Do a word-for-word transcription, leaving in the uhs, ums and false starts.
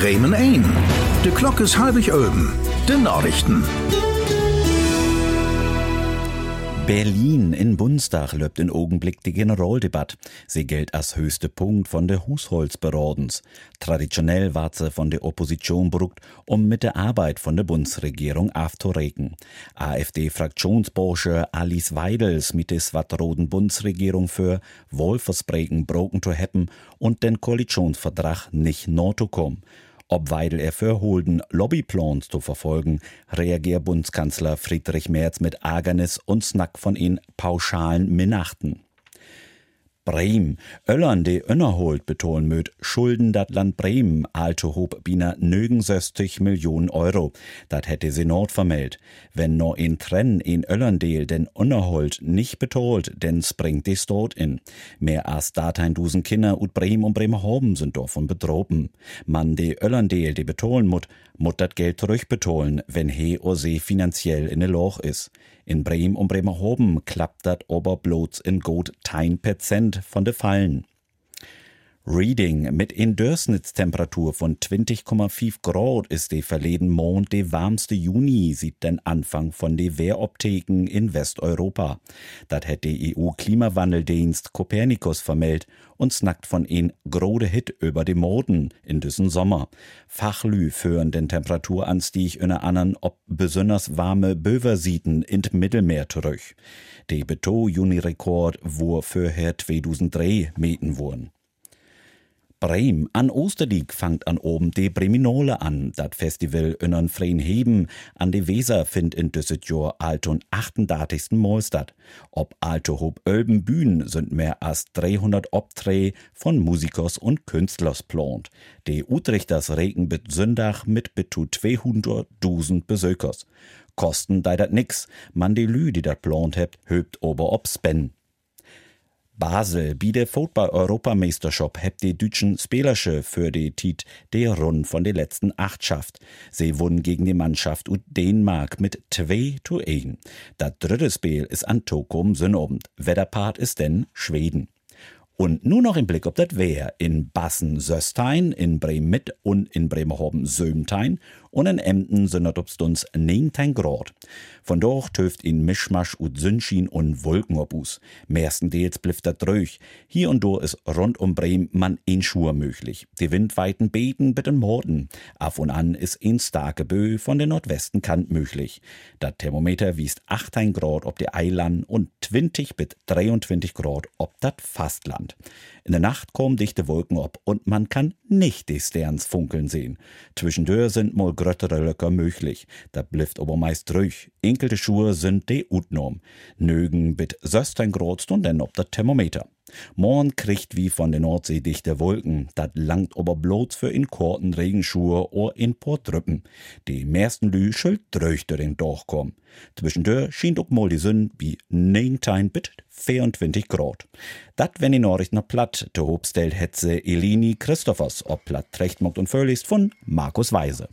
Bremen ein. De Glock is halbig Öben. De Nachrichten. Berlin in Bundestag löbt in Augenblick die Generaldebatte. Sie gilt als höchste Punkt von der Haushaltsberodens. Traditionell war sie von der Opposition bruckt, um mit der Arbeit von der Bundesregierung aufzuregen. AfD-Fraktionsbursche Alice Weidels mit des wat roten Bundesregierung für Wohlversprechen broken zu happen und den Koalitionsvertrag nicht nachzukommen. Ob Weidel er verholden Lobbyplans zu verfolgen, reagiert Bundeskanzler Friedrich Merz mit Ärgernis und Snack von ihn pauschalen Minachten. Bremen, Öllern de Önnerholt betonen möt, Schulden dat Land Bremen, alte hob bina negenundsechzig Millionen Euro. Dat hätte Senat vermeldt. Wenn no in Trenn in Öllerndeel den Önnerholt nicht betolt, denn springt die Stadt in. Mehr als dreitausend Kinder ut Bremen und Bremerhaven sind davon bedroben. Man de Öllerndeel de betolen mut, mut dat Geld zurückbetolen, wenn he o se finanziell in de Loch is. In Bremen und Bremerhaven klappt dat aber bloß in gut ein Prozent von de Fallen. Reading mit in Durchschnittstemperatur von zwanzig Komma fünf Grad ist de verleden Mond de warmste Juni, sieht den Anfang von de Wehroptheken in Westeuropa. Dat hätt de E U-Klimawandeldienst Copernicus vermeldt und snackt von een grode Hit über de Moden in düssen Sommer. Fachlü führen den Temperaturanstieg in anderen ob besonders warme Böversieten in Mittelmeer zurück. De Beto-Juni-Rekord wo für her zweitausenddrei meten wurden. Bremen an Osterdiek fangt an oben de Breminole an. Dat Festival innern freien Heben an de Weser find in düsset Jahr alton achtunddreißigsten Mal statt. Ob alte hob Ölben Bühnen sind mehr als dreihundert Obträ von Musikers und Künstlers plant. De Utrechters regen bit Sündach mit bis zu zweihunderttausend Besökers. Kosten dei dat nix, man de Lü, die dat plant hebt, höbt ober ob Spen. Basel, bi der Fußball-Europameisterschaft hebt die deutschen Spielersche für die Tit der Rund von der letzten acht schafft. Sie wurden gegen die Mannschaft ut Dänemark mit zwei zu eins. Das dritte Spiel ist an Tokum Sonnabend. Wetterpart ist denn Schweden. Und nur noch im Blick ob das Wehr in Bassen-Söstein, in Bremen-Mitt und in Bremerhaven-Sömtein und in Emden sind das obstuns neunzehn Grad. Von dort töft in Mischmasch und Sünschien und Wolkenobus. Mehrstendeels blifft das ruhig. Hier und da ist rund um Bremen man ein Schur möglich. Die Windweiten beten mit dem Morden. Af und an ist ein starke Bö von der Nordwesten Kant möglich. Das Thermometer wiest achtzehn Grad ob die Eiland und zwanzig bis dreiundzwanzig Grad ob das Fastland. In der Nacht kommen dichte Wolken ab und man kann nicht die Sterns funkeln sehen. Zwischendurch sind mal gröttere Löcker möglich. Da blifft aber meist ruhig. Enkelte Schuhe sind de Utnorm. Nögen bit sechzehn Grad und dann ob das Thermometer. Morgen kriegt wie von der Nordsee dichte Wolken. Dat langt aber bloß für in kurzen Regenschuhe oder in Portrüppen. Die meisten Lü schuld durch den durchkommen. Zwischendurch schien auch mal die Sonne wie neunzehn bis vierundzwanzig Grad. Dat, wenn die Nachricht noch platt, te hobstellt hetze Elini Christophers, ob platt recht mogt und völligst von Markus Weise.